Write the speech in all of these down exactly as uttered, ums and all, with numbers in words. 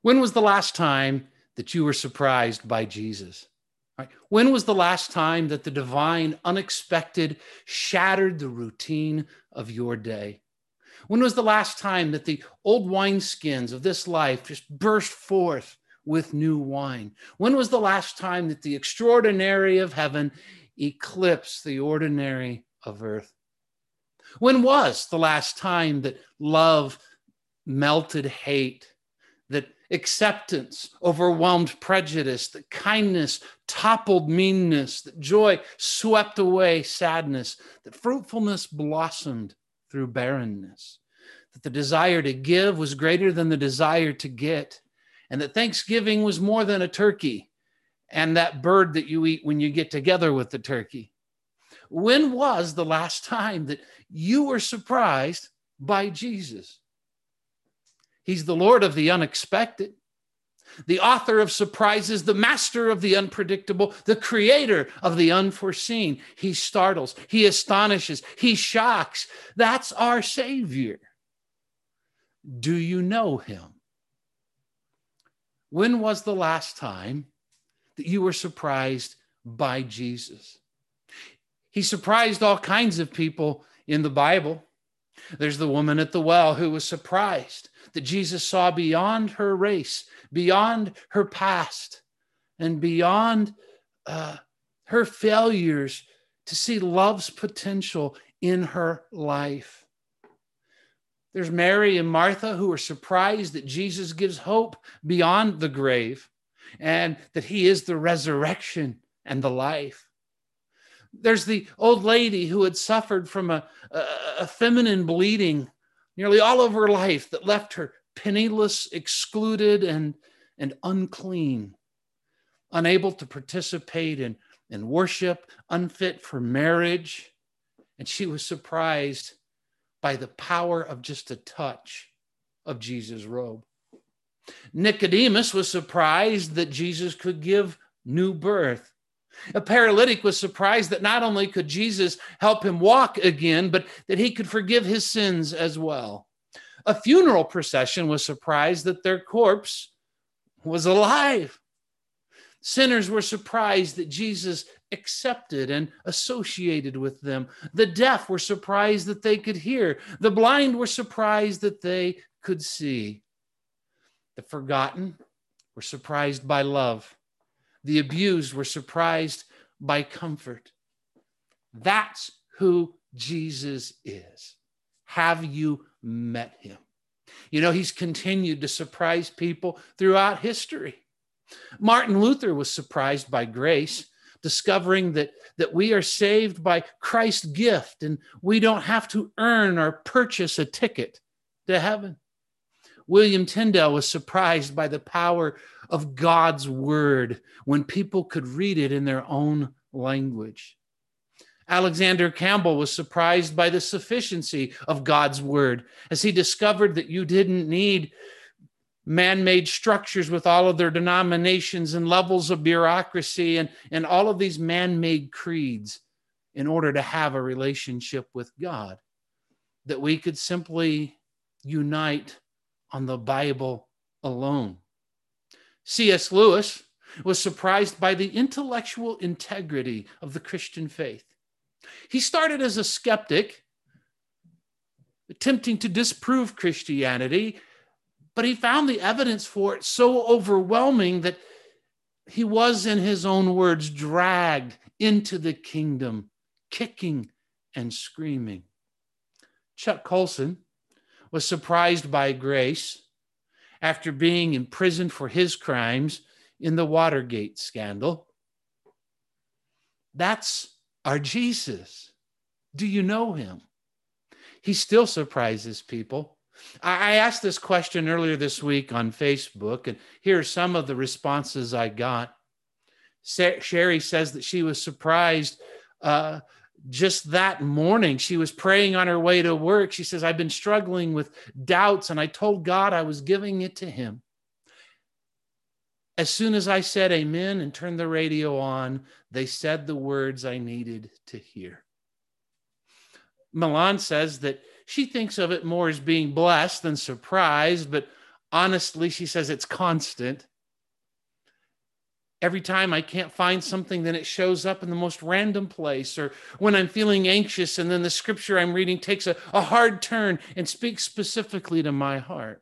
When was the last time that you were surprised by Jesus? Right? When was the last time that the divine, unexpected, shattered the routine of your day? When was the last time that the old wineskins of this life just burst forth with new wine? When was the last time that the extraordinary of heaven eclipsed the ordinary of earth? When was the last time that love melted hate, that acceptance overwhelmed prejudice, that kindness toppled meanness, that joy swept away sadness, that fruitfulness blossomed through barrenness, that the desire to give was greater than the desire to get, and that Thanksgiving was more than a turkey and that bird that you eat when you get together with the turkey? When was the last time that you were surprised by Jesus? He's the Lord of the unexpected, the author of surprises, the master of the unpredictable, the creator of the unforeseen. He startles, he astonishes, he shocks. That's our Savior. Do you know him? When was the last time that you were surprised by Jesus? He surprised all kinds of people in the Bible. There's the woman at the well who was surprised that Jesus saw beyond her race, beyond her past, and beyond uh, her failures to see love's potential in her life. There's Mary and Martha who are surprised that Jesus gives hope beyond the grave and that he is the resurrection and the life. There's the old lady who had suffered from a, a, a feminine bleeding nearly all of her life that left her penniless, excluded, and, and unclean, unable to participate in, in worship, unfit for marriage. And she was surprised by the power of just a touch of Jesus' robe. Nicodemus was surprised that Jesus could give new birth. A paralytic was surprised that not only could Jesus help him walk again, but that he could forgive his sins as well. A funeral procession was surprised that their corpse was alive. Sinners were surprised that Jesus accepted and associated with them. The deaf were surprised that they could hear. The blind were surprised that they could see. The forgotten were surprised by love. The abused were surprised by comfort. That's who Jesus is. Have you met him? You know, he's continued to surprise people throughout history. Martin Luther was surprised by grace, discovering that, that we are saved by Christ's gift and we don't have to earn or purchase a ticket to heaven. William Tyndale was surprised by the power of God's word when people could read it in their own language. Alexander Campbell was surprised by the sufficiency of God's word as he discovered that you didn't need man-made structures with all of their denominations and levels of bureaucracy and, and all of these man-made creeds in order to have a relationship with God, that we could simply unite on the Bible alone. C S Lewis was surprised by the intellectual integrity of the Christian faith. He started as a skeptic, attempting to disprove Christianity, but he found the evidence for it so overwhelming that he was, in his own words, dragged into the kingdom, kicking and screaming. Chuck Colson was surprised by grace after being imprisoned for his crimes in the Watergate scandal. That's our Jesus. Do you know him? He still surprises people. I asked this question earlier this week on Facebook, and here are some of the responses I got. Sherry says that she was surprised uh, just that morning. She was praying on her way to work. She says, I've been struggling with doubts, and I told God I was giving it to him. As soon as I said amen and turned the radio on, they said the words I needed to hear. Milan says that she thinks of it more as being blessed than surprised, but Honestly, she says it's constant. Every time I can't find something, then it shows up in the most random place. Or when I'm feeling anxious, and then the scripture I'm reading takes a, a hard turn and speaks specifically to my heart.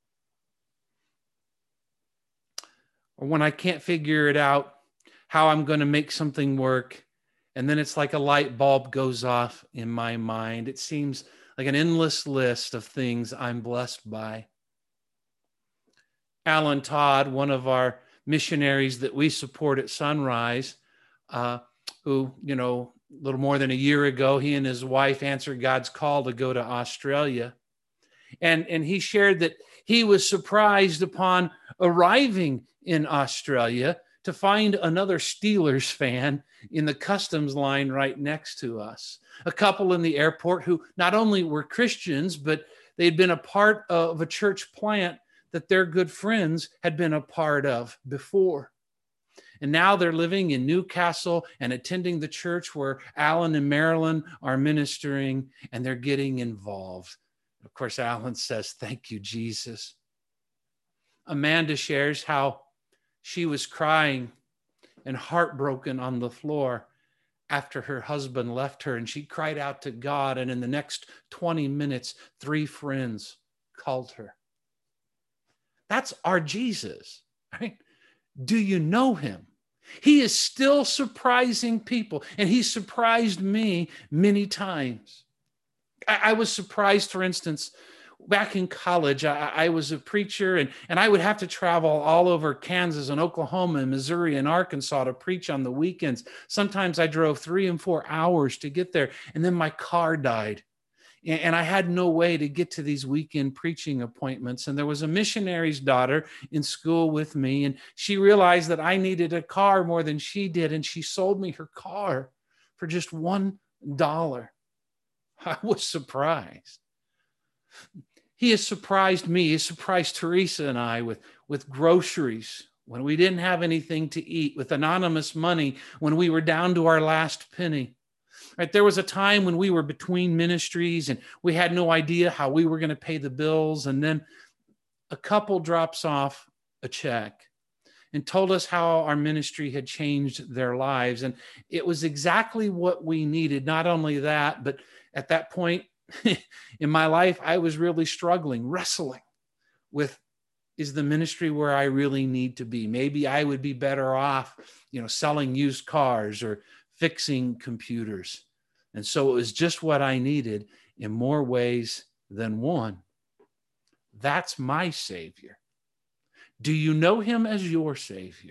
Or when I can't figure it out, how I'm going to make something work, and then it's like a light bulb goes off in my mind. It seems like an endless list of things I'm blessed by. Alan Todd, one of our missionaries that we support at Sunrise, uh, who, you know, a little more than a year ago, he and his wife answered God's call to go to Australia. And, and he shared that he was surprised upon arriving in Australia to find another Steelers fan in the customs line right next to us. A couple in the airport who not only were Christians, but they'd been a part of a church plant that their good friends had been a part of before. And now they're living in Newcastle and attending the church where Alan and Marilyn are ministering, and they're getting involved. Of course, Alan says, "Thank you, Jesus." Amanda shares how she was crying and heartbroken on the floor after her husband left her, and she cried out to God, and in the next twenty minutes, three friends called her. That's our Jesus, right? Do you know him? He is still surprising people, and he surprised me many times. I, I was surprised, for instance, back in college, I, I was a preacher, and, and I would have to travel all over Kansas and Oklahoma and Missouri and Arkansas to preach on the weekends. Sometimes I drove three and four hours to get there, and then my car died. And I had no way to get to these weekend preaching appointments. And there was a missionary's daughter in school with me, and she realized that I needed a car more than she did, and she sold me her car for just one dollar. I was surprised. He has surprised me. He has surprised Teresa and I with, with groceries when we didn't have anything to eat, with anonymous money when we were down to our last penny. Right, there was a time when we were between ministries and we had no idea how we were going to pay the bills. And then a couple drops off a check and told us how our ministry had changed their lives. And it was exactly what we needed. Not only that, but at that point in my life, I was really struggling, wrestling with, is the ministry where I really need to be? Maybe I would be better off, you know, selling used cars or fixing computers. And so it was just what I needed in more ways than one. That's my Savior. Do you know him as your Savior?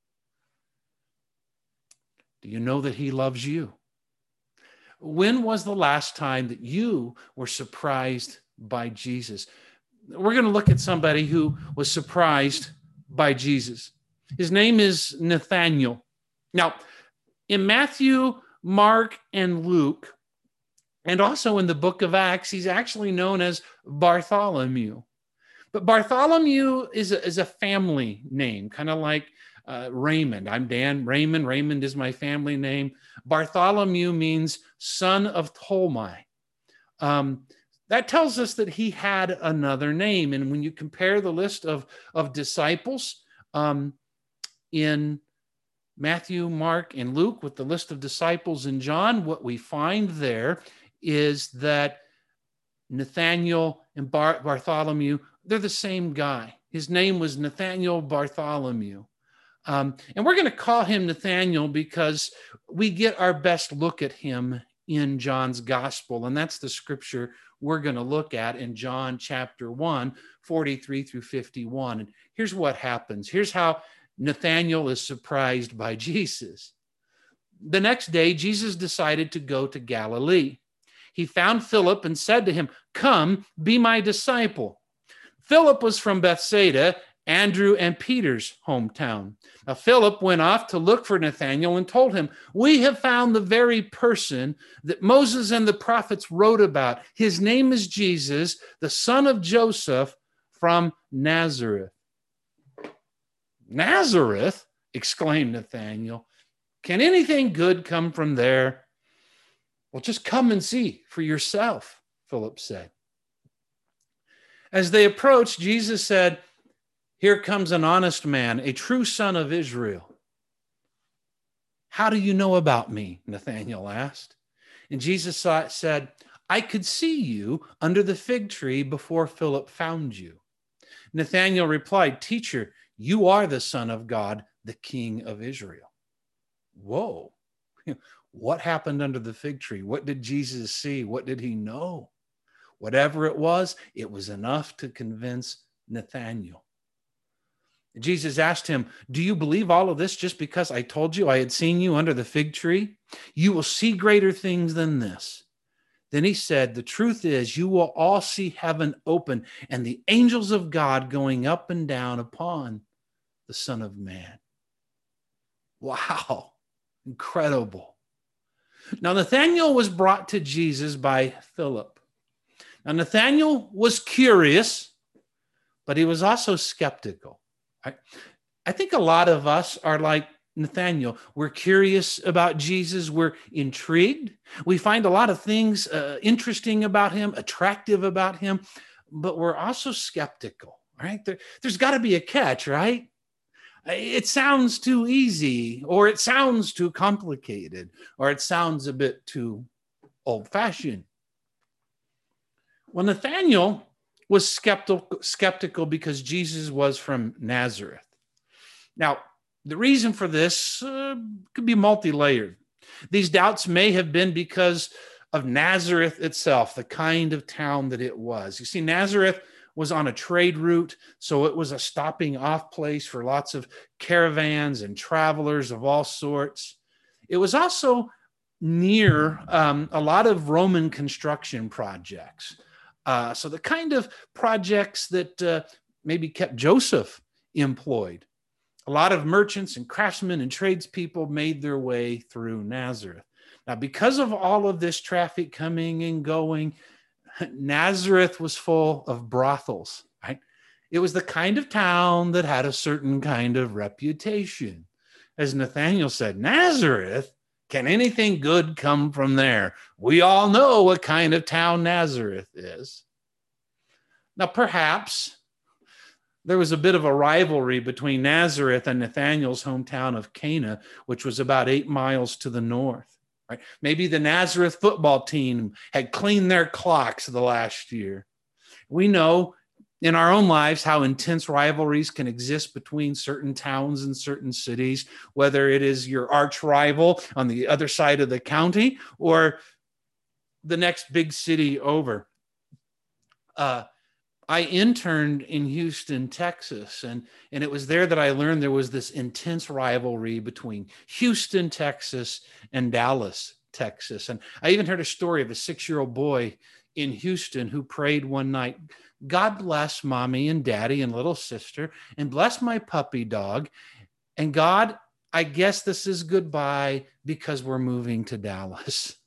Do you know that he loves you? When was the last time that you were surprised by Jesus? We're going to look at somebody who was surprised by Jesus. His name is Nathanael. Now, in Matthew, Mark, and Luke, and also in the book of Acts, he's actually known as Bartholomew. But Bartholomew is a, is a family name, kind of like uh, Raymond. I'm Dan Raymond. Raymond is my family name. Bartholomew means son of Ptolemy. Um, that tells us that he had another name. And when you compare the list of, of disciples um, in Matthew, Mark, and Luke with the list of disciples in John, what we find there is that Nathanael and Bar- Bartholomew, they're the same guy. His name was Nathanael Bartholomew. Um, and we're going to call him Nathanael because we get our best look at him in John's gospel. And that's the scripture we're going to look at in John chapter one, forty-three through fifty-one. And here's what happens. Here's how Nathanael is surprised by Jesus. The next day, Jesus decided to go to Galilee. He found Philip and said to him, "Come, be my disciple." Philip was from Bethsaida, Andrew and Peter's hometown. Now, Philip went off to look for Nathanael and told him, "We have found the very person that Moses and the prophets wrote about. His name is Jesus, the son of Joseph from Nazareth." "Nazareth?" exclaimed Nathanael. "Can anything good come from there?" "Well, just come and see for yourself," Philip said. As they approached, Jesus said, Here comes an honest man, a true son of Israel. How do you know about me? Nathanael asked. And Jesus said, I could see you under the fig tree before Philip found you. Nathanael replied, Teacher, you are the Son of God, the King of Israel. Whoa. What happened under the fig tree? What did Jesus see? What did he know? Whatever it was, it was enough to convince Nathanael. Jesus asked him, do you believe all of this just because I told you I had seen you under the fig tree? You will see greater things than this. Then he said, the truth is you will all see heaven open and the angels of God going up and down upon the Son of Man. Wow, incredible. Now, Nathanael was brought to Jesus by Philip. Now, Nathanael was curious, but he was also skeptical. I, I think a lot of us are like Nathanael. We're curious about Jesus. We're intrigued. We find a lot of things uh, interesting about him, attractive about him, but we're also skeptical, right? There, there's got to be a catch, right? It sounds too easy, or it sounds too complicated, or it sounds a bit too old-fashioned. Well, Nathanael was skeptical, skeptical because Jesus was from Nazareth. Now, the reason for this uh, could be multi-layered. These doubts may have been because of Nazareth itself, the kind of town that it was. You see, Nazareth was on a trade route, so it was a stopping off place for lots of caravans and travelers of all sorts. It was also near um, a lot of Roman construction projects. Uh, so the kind of projects that uh, maybe kept Joseph employed. A lot of merchants and craftsmen and tradespeople made their way through Nazareth. Now, because of all of this traffic coming and going, Nazareth was full of brothels, right? It was the kind of town that had a certain kind of reputation. As Nathanael said, Nazareth? Can anything good come from there? We all know what kind of town Nazareth is. Now, perhaps there was a bit of a rivalry between Nazareth and Nathanael's hometown of Cana, which was about eight miles to the north. Right? Maybe the Nazareth football team had cleaned their clocks the last year. We know in our own lives how intense rivalries can exist between certain towns and certain cities, whether it is your arch rival on the other side of the county or the next big city over. Uh, I interned in Houston, Texas, and, and it was there that I learned there was this intense rivalry between Houston, Texas, and Dallas, Texas. And I even heard a story of a six-year-old boy in Houston who prayed one night, God bless mommy and daddy and little sister, and bless my puppy dog. And God, I guess this is goodbye because we're moving to Dallas.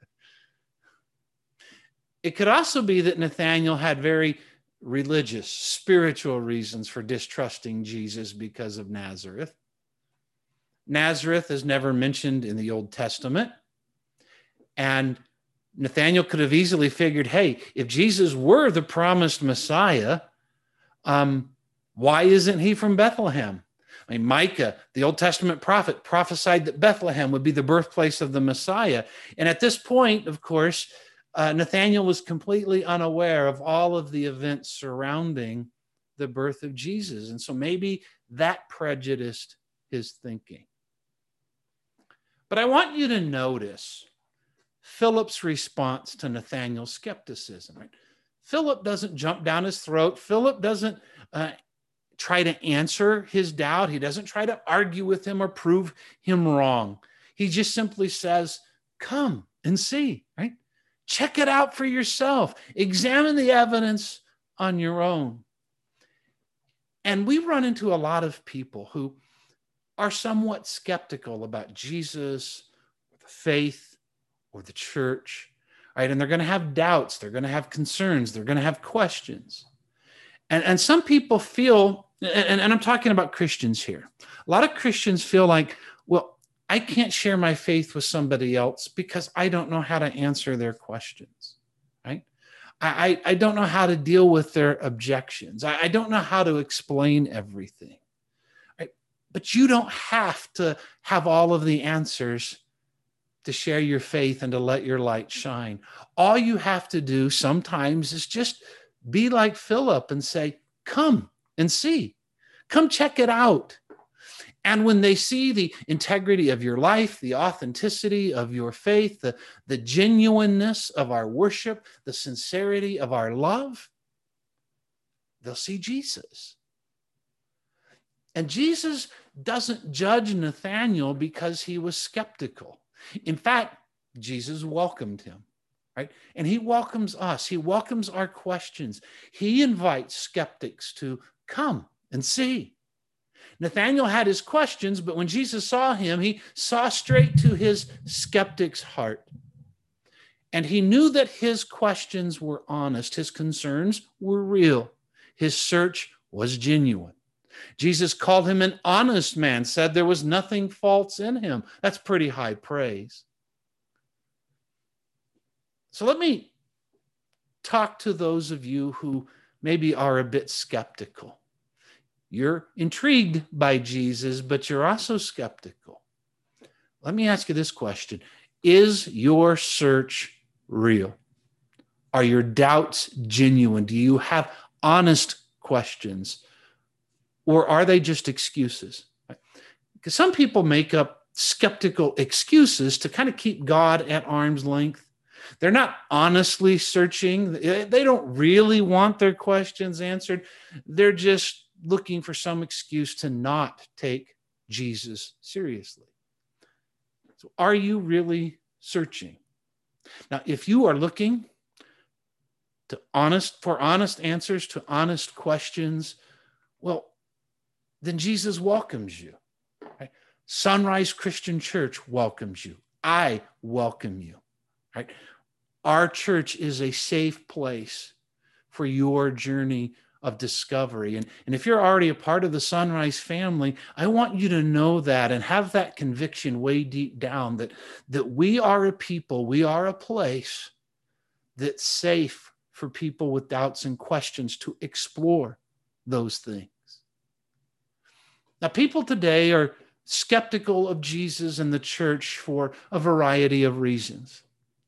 It could also be that Nathanael had very religious, spiritual reasons for distrusting Jesus because of Nazareth. Nazareth is never mentioned in the Old Testament. And Nathanael could have easily figured, hey, if Jesus were the promised Messiah, um, why isn't he from Bethlehem? I mean, Micah, the Old Testament prophet, prophesied that Bethlehem would be the birthplace of the Messiah. And at this point, of course, Uh, Nathanael was completely unaware of all of the events surrounding the birth of Jesus. And so maybe that prejudiced his thinking. But I want you to notice Philip's response to Nathanael's skepticism. Right? Philip doesn't jump down his throat. Philip doesn't uh, try to answer his doubt. He doesn't try to argue with him or prove him wrong. He just simply says, come and see, right? Check it out for yourself. Examine the evidence on your own. And we run into a lot of people who are somewhat skeptical about Jesus, or the faith, or the church, right? And they're going to have doubts. They're going to have concerns. They're going to have questions. And, and some people feel, and, and I'm talking about Christians here, a lot of Christians feel like, well, I can't share my faith with somebody else because I don't know how to answer their questions, right? I, I don't know how to deal with their objections. I, I don't know how to explain everything. Right? But you don't have to have all of the answers to share your faith and to let your light shine. All you have to do sometimes is just be like Philip and say, come and see. Come check it out. And when they see the integrity of your life, the authenticity of your faith, the, the genuineness of our worship, the sincerity of our love, they'll see Jesus. And Jesus doesn't judge Nathanael because he was skeptical. In fact, Jesus welcomed him, right? And he welcomes us. He welcomes our questions. He invites skeptics to come and see. Nathanael had his questions, but when Jesus saw him, he saw straight to his skeptic's heart. And he knew that his questions were honest. His concerns were real. His search was genuine. Jesus called him an honest man, said there was nothing false in him. That's pretty high praise. So let me talk to those of you who maybe are a bit skeptical. You're intrigued by Jesus, but you're also skeptical. Let me ask you this question. Is your search real? Are your doubts genuine? Do you have honest questions? Or are they just excuses? Because some people make up skeptical excuses to kind of keep God at arm's length. They're not honestly searching. They don't really want their questions answered. They're just looking for some excuse to not take Jesus seriously. So are you really searching? Now, if you are looking to honest for honest answers to honest questions, well, then Jesus welcomes you. Right? Sunrise Christian Church welcomes you. I welcome you. Right? Our church is a safe place for your journey of discovery. And, and if you're already a part of the Sunrise family, I want you to know that and have that conviction way deep down that, that we are a people, we are a place that's safe for people with doubts and questions to explore those things. Now, people today are skeptical of Jesus and the church for a variety of reasons.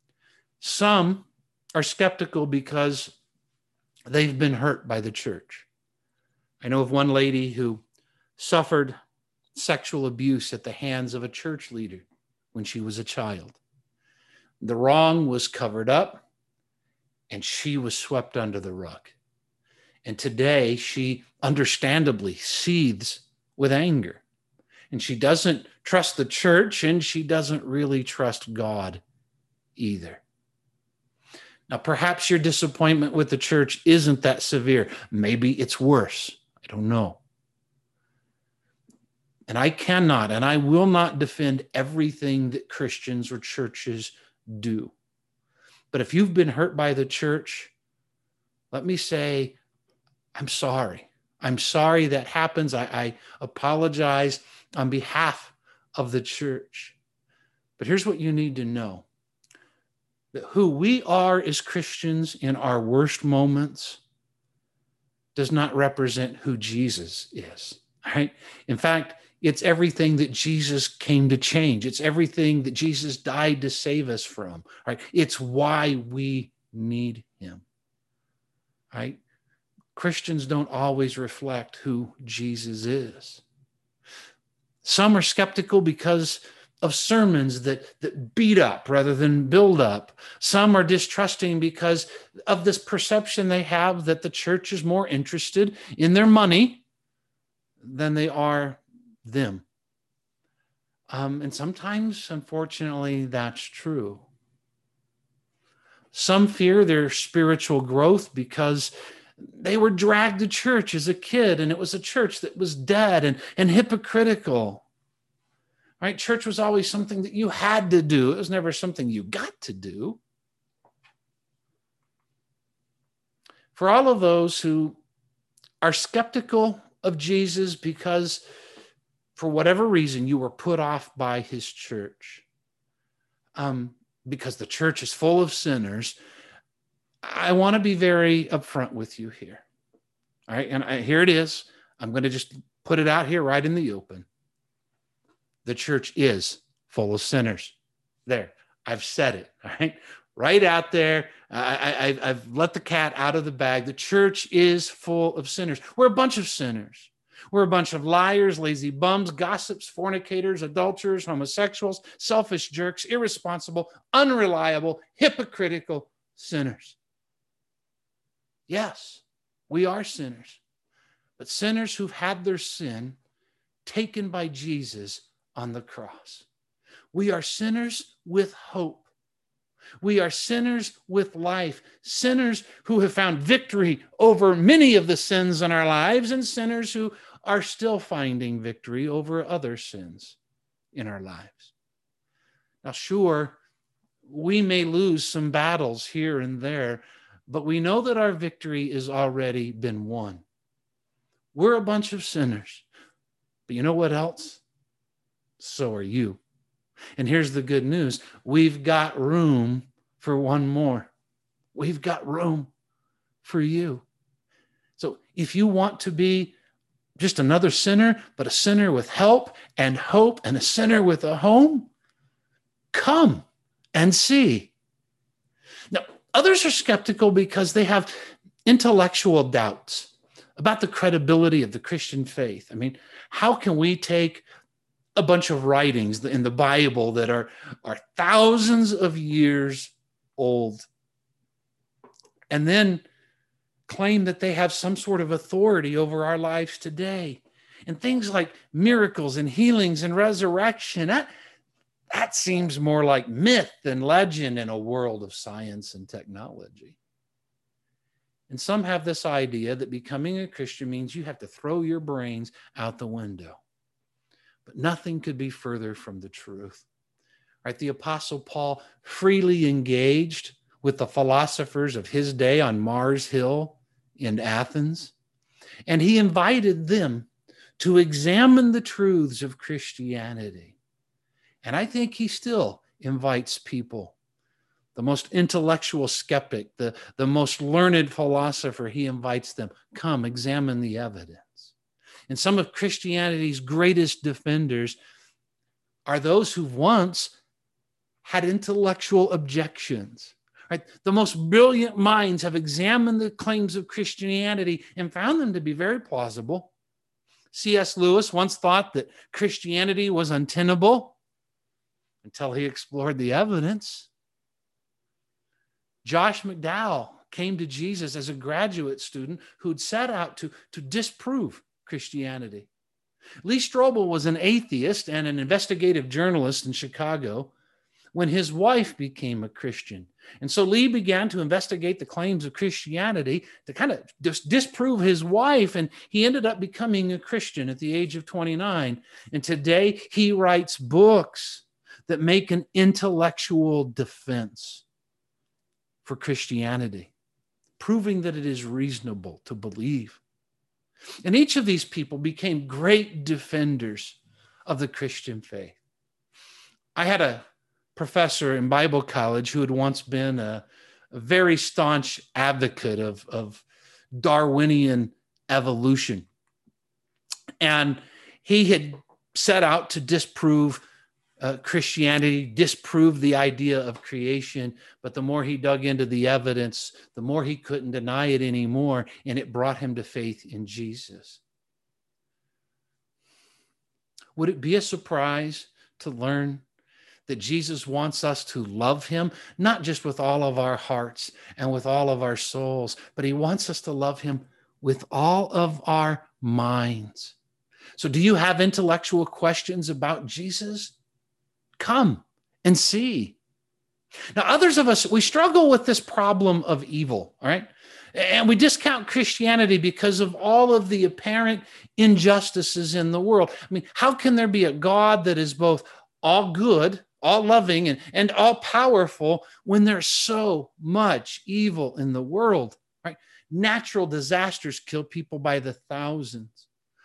Some are skeptical because they've been hurt by the church. I know of one lady who suffered sexual abuse at the hands of a church leader when she was a child. The wrong was covered up, and she was swept under the rug. And today, she understandably seethes with anger. And she doesn't trust the church, and she doesn't really trust God either. Now, perhaps your disappointment with the church isn't that severe. Maybe it's worse. I don't know. And I cannot and I will not defend everything that Christians or churches do. But if you've been hurt by the church, let me say, I'm sorry. I'm sorry that happens. I, I apologize on behalf of the church. But here's what you need to know. That who we are as Christians in our worst moments does not represent who Jesus is, right? In fact, it's everything that Jesus came to change. It's everything that Jesus died to save us from, right? It's why we need him, right? Christians don't always reflect who Jesus is. Some are skeptical because of sermons that, that beat up rather than build up. Some are distrusting because of this perception they have that the church is more interested in their money than they are them. Um, and sometimes, unfortunately, that's true. Some fear their spiritual growth because they were dragged to church as a kid, and it was a church that was dead and, and hypocritical. Right? Church was always something that you had to do. It was never something you got to do. For all of those who are skeptical of Jesus because for whatever reason you were put off by his church, um, because the church is full of sinners, I want to be very upfront with you here. All right. And I, here it is. I'm going to just put it out here right in the open. The church is full of sinners. There, I've said it. All right. Right out there. I, I, I've let the cat out of the bag. The church is full of sinners. We're a bunch of sinners. We're a bunch of liars, lazy bums, gossips, fornicators, adulterers, homosexuals, selfish jerks, irresponsible, unreliable, hypocritical sinners. Yes, we are sinners, but sinners who've had their sin taken by Jesus on the cross. We are sinners with hope. We are sinners with life, sinners who have found victory over many of the sins in our lives, and sinners who are still finding victory over other sins in our lives. Now, sure, we may lose some battles here and there, but we know that our victory has already been won. We're a bunch of sinners, but you know what else? So are you. And here's the good news. We've got room for one more. We've got room for you. So if you want to be just another sinner, but a sinner with help and hope and a sinner with a home, come and see. Now, others are skeptical because they have intellectual doubts about the credibility of the Christian faith. I mean, how can we take a bunch of writings in the Bible that are, are thousands of years old and then claim that they have some sort of authority over our lives today? And things like miracles and healings and resurrection, that, that seems more like myth than legend in a world of science and technology. And some have this idea that becoming a Christian means you have to throw your brains out the window. But nothing could be further from the truth. Right? The Apostle Paul freely engaged with the philosophers of his day on Mars Hill in Athens, and he invited them to examine the truths of Christianity. And I think he still invites people, the most intellectual skeptic, the, the most learned philosopher, he invites them, come examine the evidence. And some of Christianity's greatest defenders are those who once had intellectual objections. Right? The most brilliant minds have examined the claims of Christianity and found them to be very plausible. C S Lewis once thought that Christianity was untenable until he explored the evidence. Josh McDowell came to Jesus as a graduate student who'd set out to, to disprove Christianity. Lee Strobel was an atheist and an investigative journalist in Chicago when his wife became a Christian. And so Lee began to investigate the claims of Christianity to kind of dis- disprove his wife, and he ended up becoming a Christian at the age of twenty-nine. And today he writes books that make an intellectual defense for Christianity, proving that it is reasonable to believe. And each of these people became great defenders of the Christian faith. I had a professor in Bible college who had once been a, a very staunch advocate of, of Darwinian evolution. And he had set out to disprove uh, Christianity, disprove the idea of creation. But the more he dug into the evidence, the more he couldn't deny it anymore. And it brought him to faith in Jesus. Would it be a surprise to learn that Jesus wants us to love him, not just with all of our hearts and with all of our souls, but he wants us to love him with all of our minds? So do you have intellectual questions about Jesus? Come and see. Now, others of us, we struggle with this problem of evil, all right? And we discount Christianity because of all of the apparent injustices in the world. I mean, how can there be a God that is both all good, all loving, and, and all powerful when there's so much evil in the world, right? Natural disasters kill people by the thousands.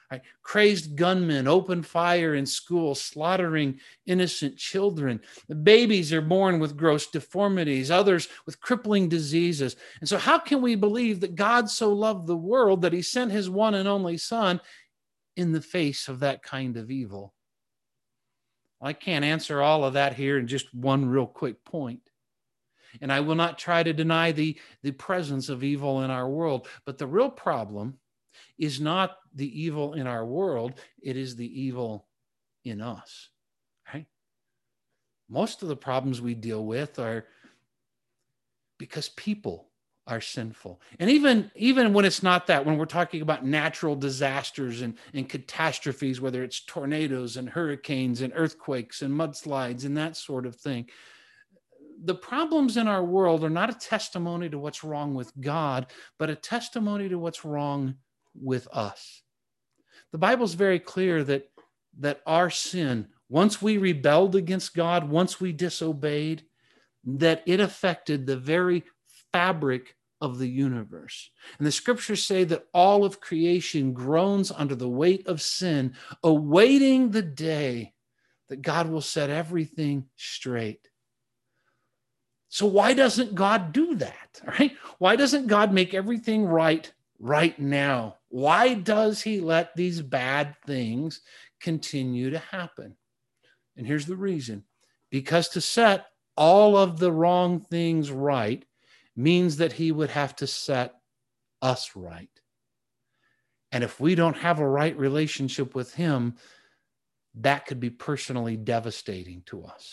Right? Crazed gunmen open fire in schools, slaughtering innocent children. The babies are born with gross deformities, others with crippling diseases. And so how can we believe that God so loved the world that he sent his one and only son in the face of that kind of evil? I can't answer all of that here in just one real quick point. And I will not try to deny the, the presence of evil in our world. But the real problem is not the evil in our world, it is the evil in us, right? Most of the problems we deal with are because people are sinful. And even, even when it's not that, when we're talking about natural disasters and, and catastrophes, whether it's tornadoes and hurricanes and earthquakes and mudslides and that sort of thing, the problems in our world are not a testimony to what's wrong with God, but a testimony to what's wrong with us. The Bible's very clear that, that our sin, once we rebelled against God, once we disobeyed, that it affected the very fabric of the universe. And the scriptures say that all of creation groans under the weight of sin, awaiting the day that God will set everything straight. So why doesn't God do that? Right? Why doesn't God make everything right right now? Why does he let these bad things continue to happen? And here's the reason. Because to set all of the wrong things right means that he would have to set us right. And if we don't have a right relationship with him, that could be personally devastating to us.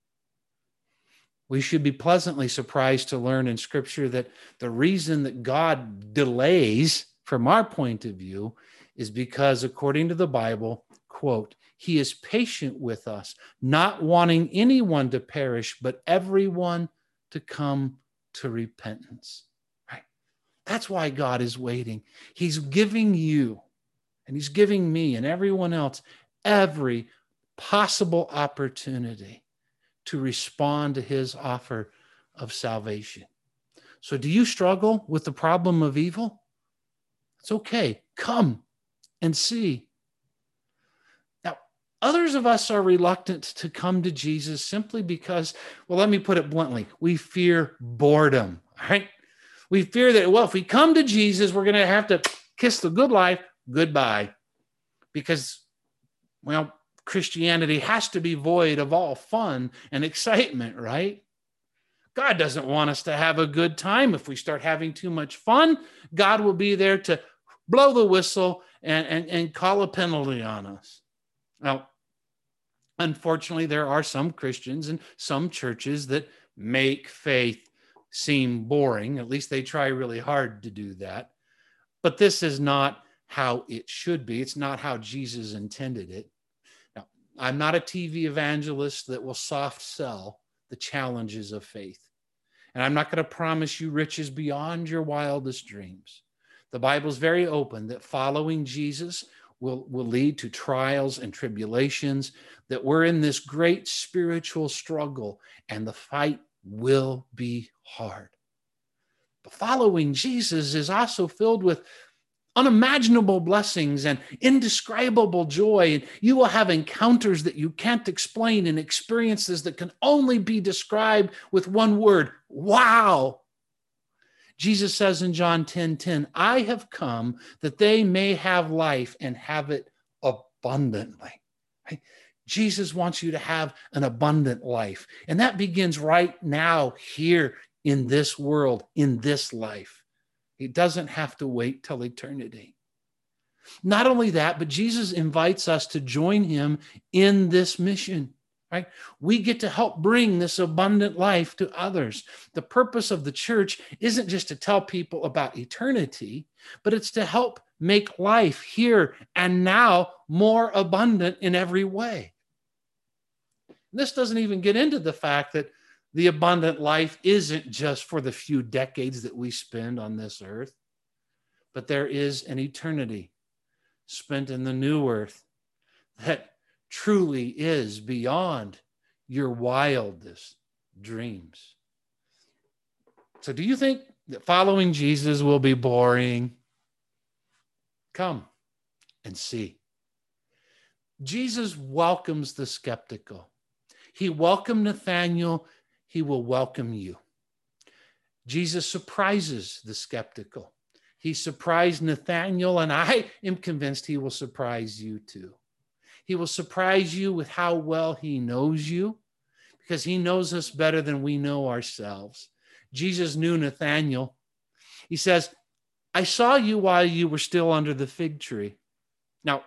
We should be pleasantly surprised to learn in Scripture that the reason that God delays, from our point of view, is because, according to the Bible, quote, he is patient with us, not wanting anyone to perish, but everyone to come to repentance. Right? That's why God is waiting. He's giving you, and he's giving me and everyone else every possible opportunity to respond to his offer of salvation. So do you struggle with the problem of evil? It's okay. Come and see. Now, others of us are reluctant to come to Jesus simply because, well, let me put it bluntly, we fear boredom, right? We fear that, well, if we come to Jesus, we're going to have to kiss the good life goodbye because, well, Christianity has to be void of all fun and excitement, right? God doesn't want us to have a good time. If we start having too much fun, God will be there to blow the whistle and, and, and call a penalty on us. Now, unfortunately, there are some Christians and some churches that make faith seem boring. At least they try really hard to do that. But this is not how it should be. It's not how Jesus intended it. I'm not a T V evangelist that will soft sell the challenges of faith. And I'm not going to promise you riches beyond your wildest dreams. The Bible's very open that following Jesus will, will lead to trials and tribulations, that we're in this great spiritual struggle, and the fight will be hard. But following Jesus is also filled with unimaginable blessings and indescribable joy. And you will have encounters that you can't explain and experiences that can only be described with one word: wow. Jesus says in John ten ten, I have come that they may have life and have it abundantly. Right? Jesus wants you to have an abundant life. And that begins right now, here in this world, in this life. It doesn't have to wait till eternity. Not only that, but Jesus invites us to join him in this mission, right? We get to help bring this abundant life to others. The purpose of the church isn't just to tell people about eternity, but it's to help make life here and now more abundant in every way. This doesn't even get into the fact that the abundant life isn't just for the few decades that we spend on this earth, but there is an eternity spent in the new earth that truly is beyond your wildest dreams. So do you think that following Jesus will be boring? Come, and see. Jesus welcomes the skeptical. He welcomed Nathanael. He will welcome you. Jesus surprises the skeptical. He surprised Nathanael, and I am convinced he will surprise you too. He will surprise you with how well he knows you, because he knows us better than we know ourselves. Jesus knew Nathanael. He says, I saw you while you were still under the fig tree. Now,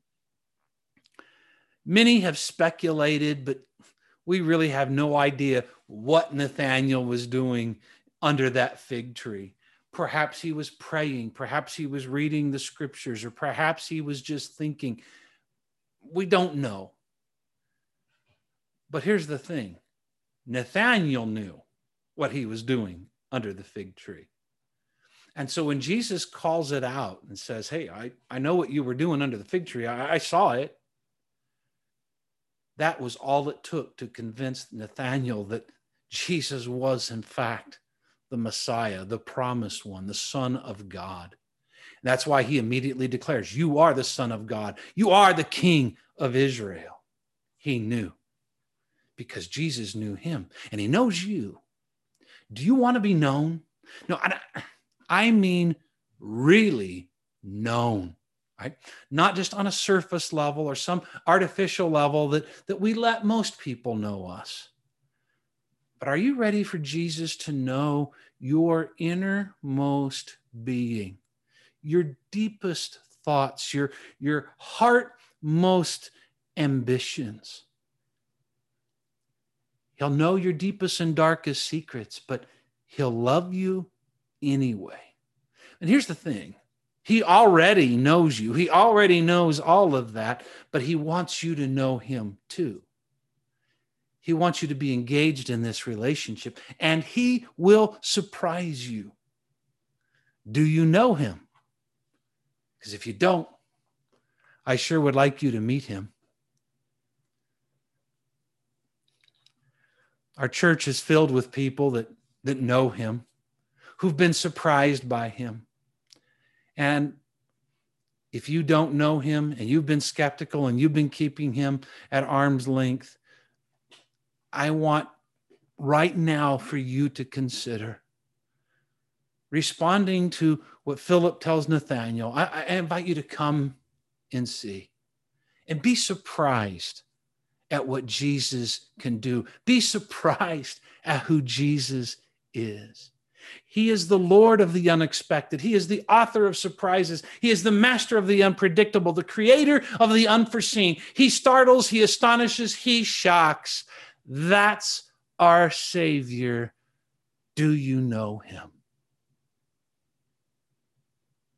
many have speculated, but we really have no idea what Nathanael was doing under that fig tree. Perhaps he was praying. Perhaps he was reading the scriptures, or perhaps he was just thinking. We don't know. But here's the thing. Nathanael knew what he was doing under the fig tree. And so when Jesus calls it out and says, hey, I, I know what you were doing under the fig tree. I, I saw it. That was all it took to convince Nathanael that Jesus was, in fact, the Messiah, the promised one, the Son of God. And that's why he immediately declares, you are the Son of God. You are the King of Israel. He knew, because Jesus knew him, and he knows you. Do you want to be known? No, I, I mean really known, right? Not just on a surface level or some artificial level that, that we let most people know us. But are you ready for Jesus to know your innermost being, your deepest thoughts, your, your heartmost ambitions? He'll know your deepest and darkest secrets, but he'll love you anyway. And here's the thing. He already knows you. He already knows all of that, but he wants you to know him too. He wants you to be engaged in this relationship, and he will surprise you. Do you know him? Because if you don't, I sure would like you to meet him. Our church is filled with people that, that know him, who've been surprised by him. And if you don't know him and you've been skeptical and you've been keeping him at arm's length, I want right now for you to consider responding to what Philip tells Nathanael. I, I invite you to come and see and be surprised at what Jesus can do. Be surprised at who Jesus is. He is the Lord of the unexpected. He is the author of surprises. He is the master of the unpredictable, the creator of the unforeseen. He startles, he astonishes, he shocks. That's our Savior. Do you know him?